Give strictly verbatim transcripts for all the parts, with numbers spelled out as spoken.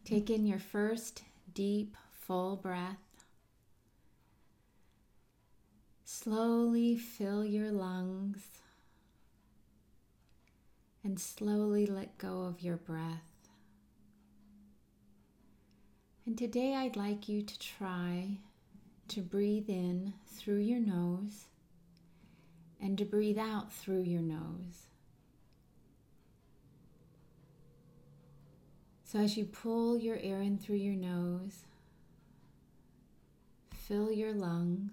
Take in your first deep, full breath. Slowly fill your lungs and slowly let go of your breath. And today I'd like you to try to breathe in through your nose and to breathe out through your nose. So as you pull your air in through your nose, fill your lungs.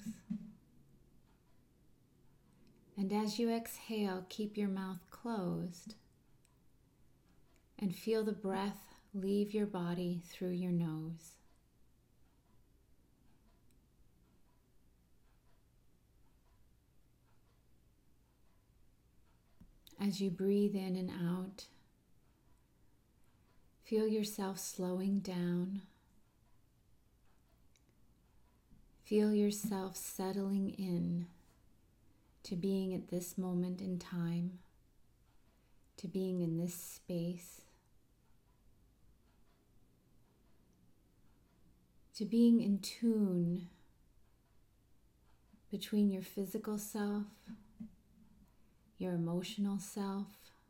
And as you exhale, keep your mouth closed and feel the breath leave your body through your nose. As you breathe in and out, feel yourself slowing down. Feel yourself settling in to being at this moment in time, to being in this space, to being in tune between your physical self, your emotional self,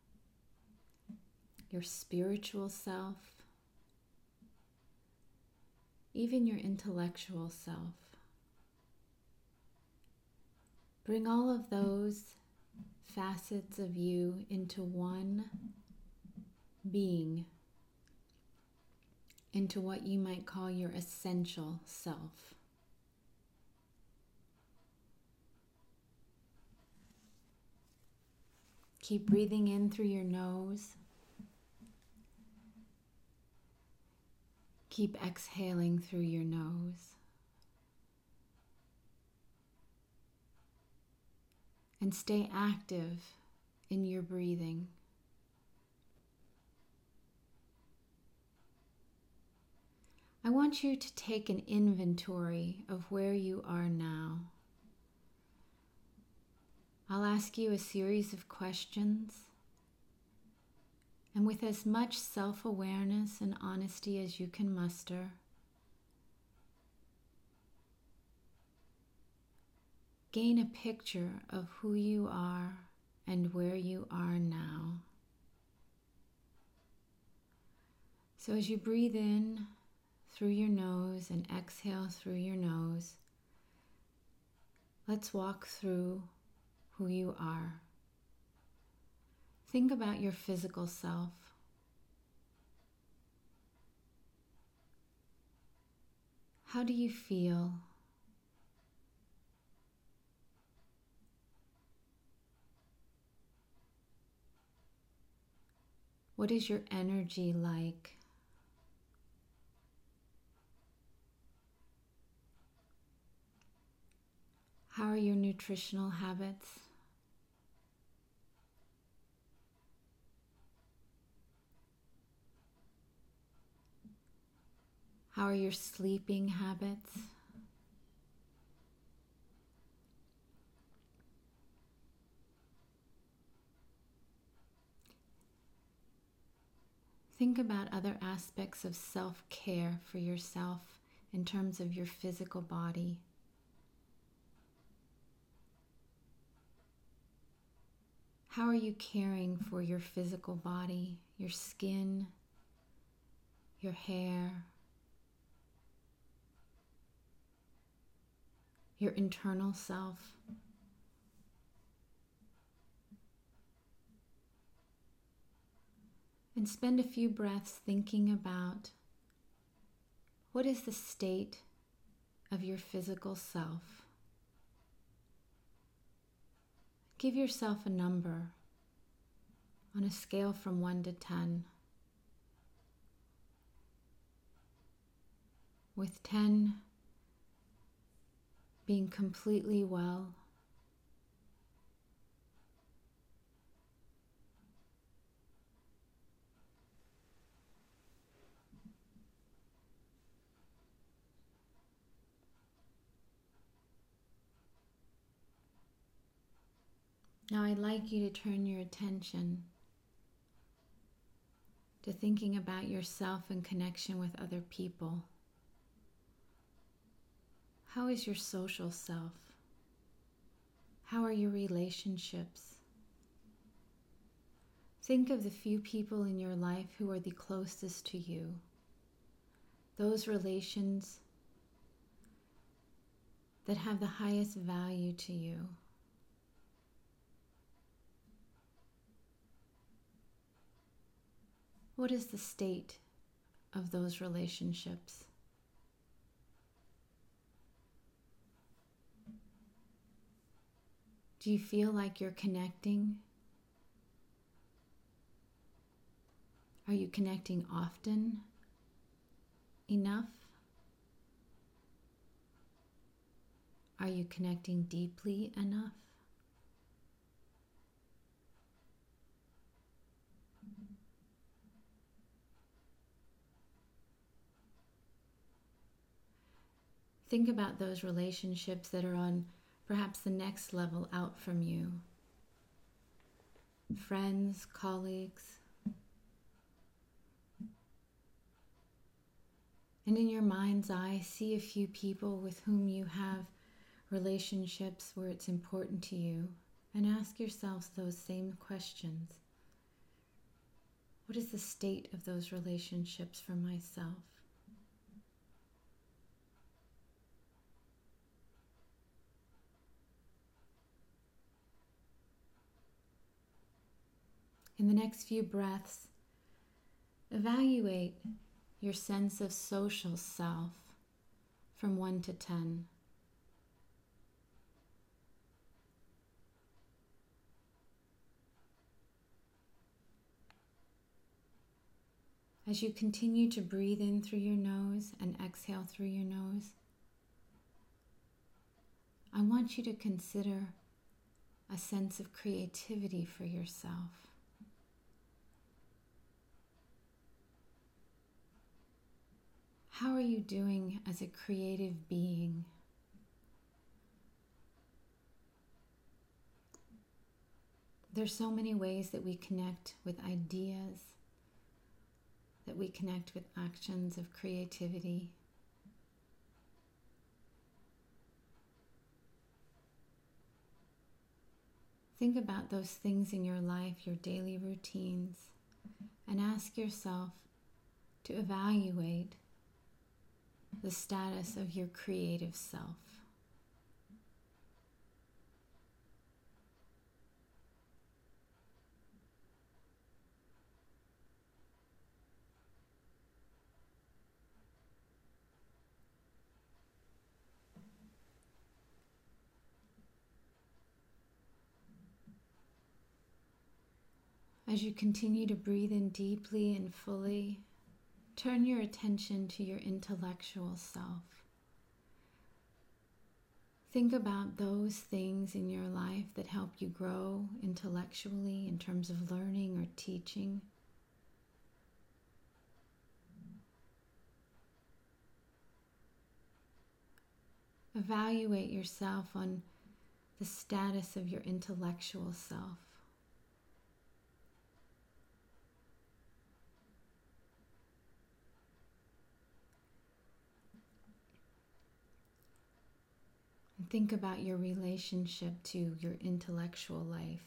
your spiritual self, even your intellectual self. Bring all of those facets of you into one being, into what you might call your essential self. Keep breathing in through your nose. Keep exhaling through your nose. And stay active in your breathing. I want you to take an inventory of where you are now. I'll ask you a series of questions, and with as much self-awareness and honesty as you can muster, gain a picture of who you are and where you are now. So as you breathe in through your nose and exhale through your nose, let's walk through who you are. Think about your physical self. How do you feel? What is your energy like? How are your nutritional habits? How are your sleeping habits? Think about other aspects of self-care for yourself in terms of your physical body. How are you caring for your physical body, your skin, your hair, your internal self? And spend a few breaths thinking about what is the state of your physical self. Give yourself a number on a scale from one to ten, with ten being completely well, now I'd like you to turn your attention to thinking about yourself in connection with other people. How is your social self? How are your relationships? Think of the few people in your life who are the closest to you. Those relations that have the highest value to you. What is the state of those relationships? Do you feel like you're connecting? Are you connecting often enough? Are you connecting deeply enough? Think about those relationships that are on perhaps the next level out from you. Friends, colleagues. And in your mind's eye, see a few people with whom you have relationships where it's important to you, and ask yourselves those same questions. What is the state of those relationships for myself? In the next few breaths, evaluate your sense of social self from one to ten. As you continue to breathe in through your nose and exhale through your nose, I want you to consider a sense of creativity for yourself. How are you doing as a creative being? There's so many ways that we connect with ideas, that we connect with actions of creativity. Think about those things in your life, your daily routines, and ask yourself to evaluate the status of your creative self. As you continue to breathe in deeply and fully, turn your attention to your intellectual self. Think about those things in your life that help you grow intellectually in terms of learning or teaching. Evaluate yourself on the status of your intellectual self. And think about your relationship to your intellectual life.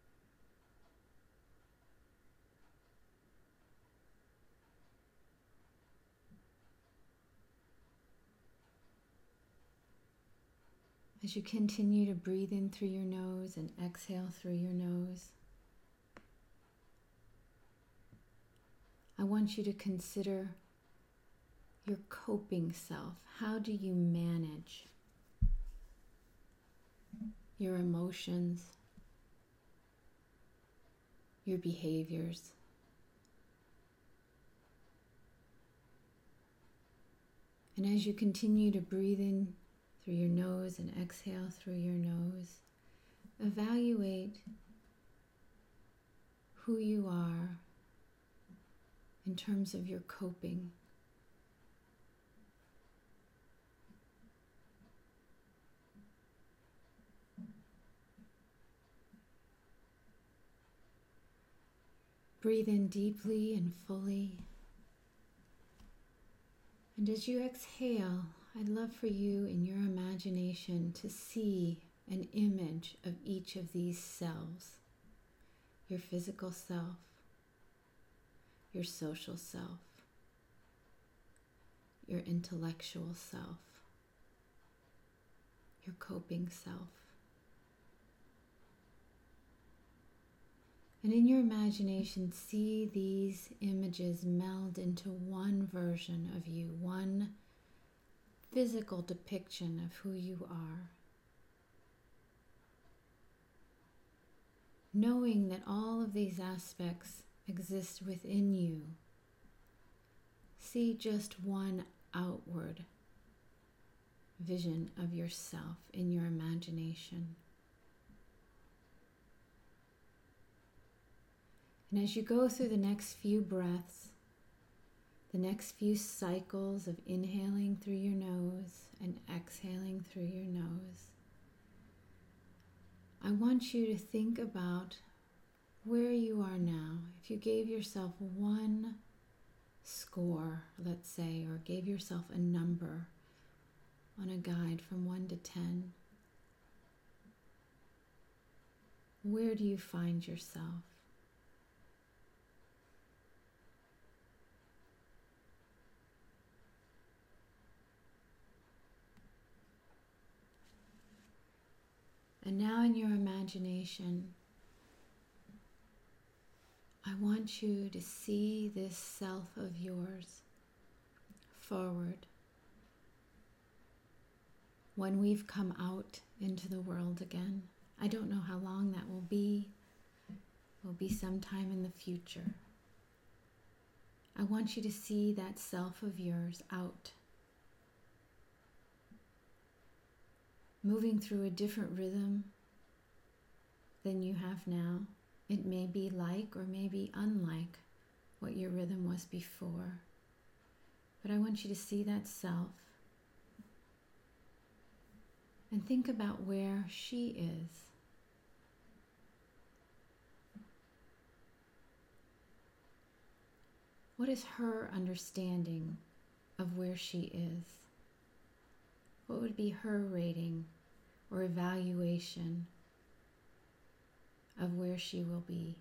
As you continue to breathe in through your nose and exhale through your nose, I want you to consider your coping self. How do you manage your emotions, your behaviors? And as you continue to breathe in through your nose and exhale through your nose, evaluate who you are in terms of your coping. Breathe in deeply and fully. And as you exhale, I'd love for you in your imagination to see an image of each of these selves. Your physical self, your social self, your intellectual self, your coping self. And in your imagination, see these images meld into one version of you, one physical depiction of who you are. Knowing that all of these aspects exist within you, see just one outward vision of yourself in your imagination. And as you go through the next few breaths, the next few cycles of inhaling through your nose and exhaling through your nose, I want you to think about where you are now. If you gave yourself one score, let's say, or gave yourself a number on a guide from one to ten, where do you find yourself? And now in your imagination, I want you to see this self of yours forward. When we've come out into the world again, I don't know how long that will be. It will be sometime in the future. I want you to see that self of yours out, moving through a different rhythm than you have now. It may be like or may be unlike what your rhythm was before. But I want you to see that self and think about where she is. What is her understanding of where she is? What would be her rating or evaluation of where she will be?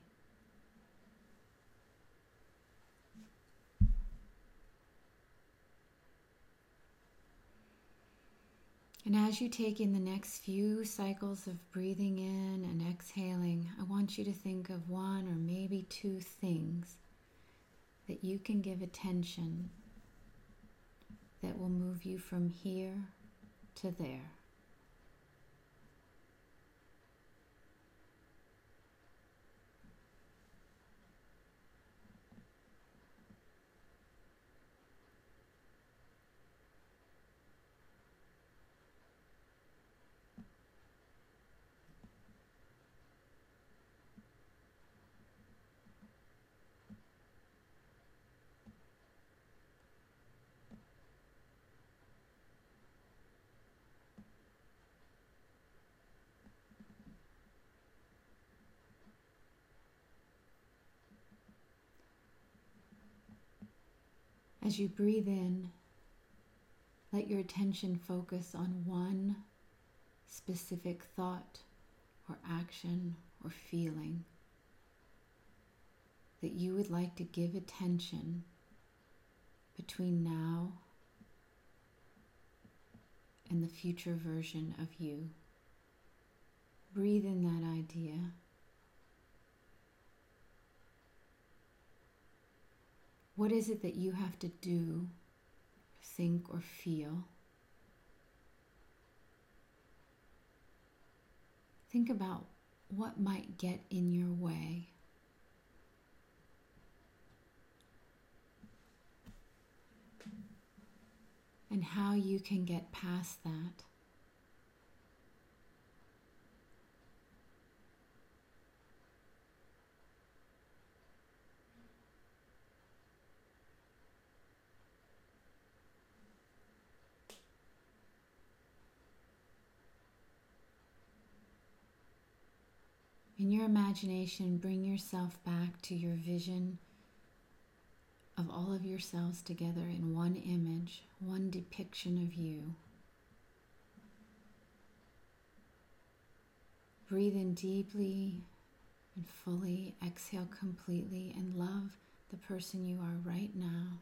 And as you take in the next few cycles of breathing in and exhaling, I want you to think of one or maybe two things that you can give attention that will move you from here to there. As you breathe in, let your attention focus on one specific thought or action or feeling that you would like to give attention between now and the future version of you. Breathe in that idea. What is it that you have to do, think, or feel? Think about what might get in your way. And how you can get past that. In your imagination, bring yourself back to your vision of all of yourselves together in one image, one depiction of you. Breathe in deeply and fully, exhale completely, and love the person you are right now.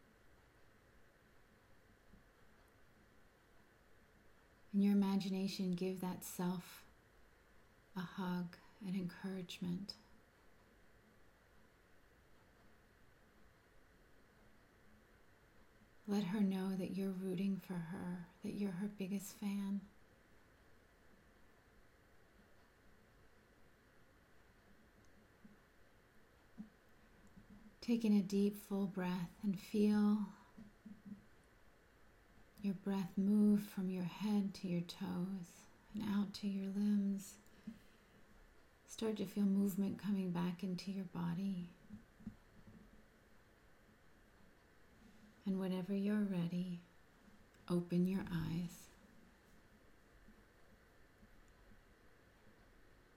In your imagination, give that self a hug and encouragement. Let her know that you're rooting for her, that you're her biggest fan. Taking a deep, full breath and feel your breath move from your head to your toes and out to your limbs. Start to feel movement coming back into your body. And whenever you're ready, open your eyes.